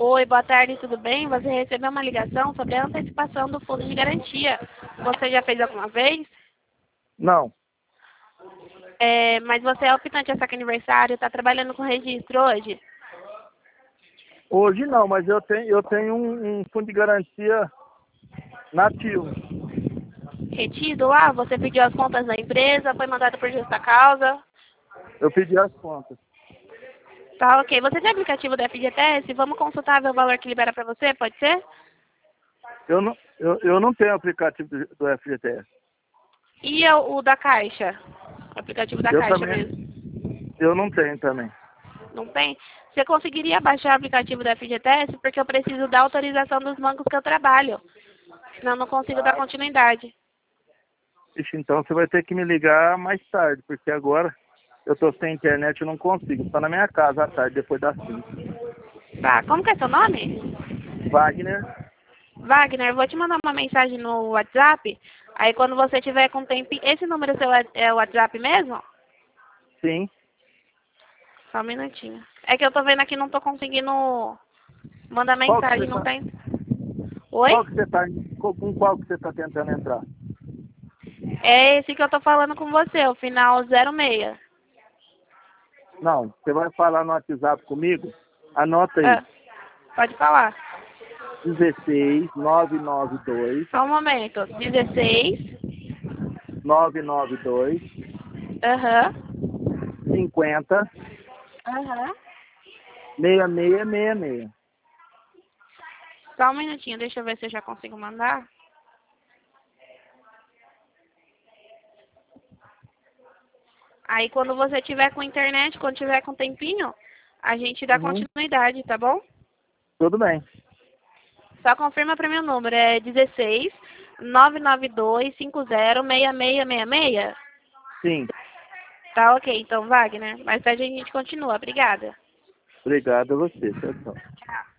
Oi, boa tarde, tudo bem? Você recebeu uma ligação sobre a antecipação do fundo de garantia. Você já fez alguma vez? Não, Mas você é optante a saque aniversário, está trabalhando com registro hoje? hoje não, mas eu tenho um fundo de garantia nativo. Retido lá, você pediu as contas da empresa, foi mandado por justa causa. Eu pedi as contas. Tá, ok. Você tem aplicativo da FGTS? Vamos consultar ver o valor que libera para você, pode ser? Eu não tenho aplicativo do FGTS. E o da Caixa? O aplicativo da Eu Caixa também, mesmo? eu não tenho também. Não tem? Você conseguiria baixar o aplicativo da FGTS? Porque eu preciso da autorização dos bancos que eu trabalho. Senão eu não consigo dar continuidade. Ixi, então você vai ter que me ligar mais tarde, porque agora eu tô sem internet e não consigo. Só na minha casa à tarde, depois das 5. Tá, como que é seu nome? Wagner? Wagner, eu vou te mandar uma mensagem no WhatsApp. Aí quando você tiver com tempo. Esse número seu é o WhatsApp mesmo? Sim. Só um minutinho. É que eu tô vendo aqui e não tô conseguindo mandar Qual que mensagem, você não tá? tem. Oi? Qual que você tá? Com qual que você tá tentando entrar? É esse que eu tô falando com você, o final 06. Não, você vai falar no WhatsApp comigo? Anota aí. Ah, pode falar. 16 992 Só um momento. 16. 992 Aham. 50 Aham. 6666. Só um minutinho, deixa eu ver se eu já consigo mandar. Aí quando você tiver com internet, quando tiver com tempinho, a gente dá Uhum. continuidade, tá bom? Tudo bem. Só confirma pra mim o número, é 16 992 50 6666. Sim. Tá ok, então, Wagner. Mais tarde a gente continua. Obrigada. Obrigado a você. Tchau, tchau. Tchau.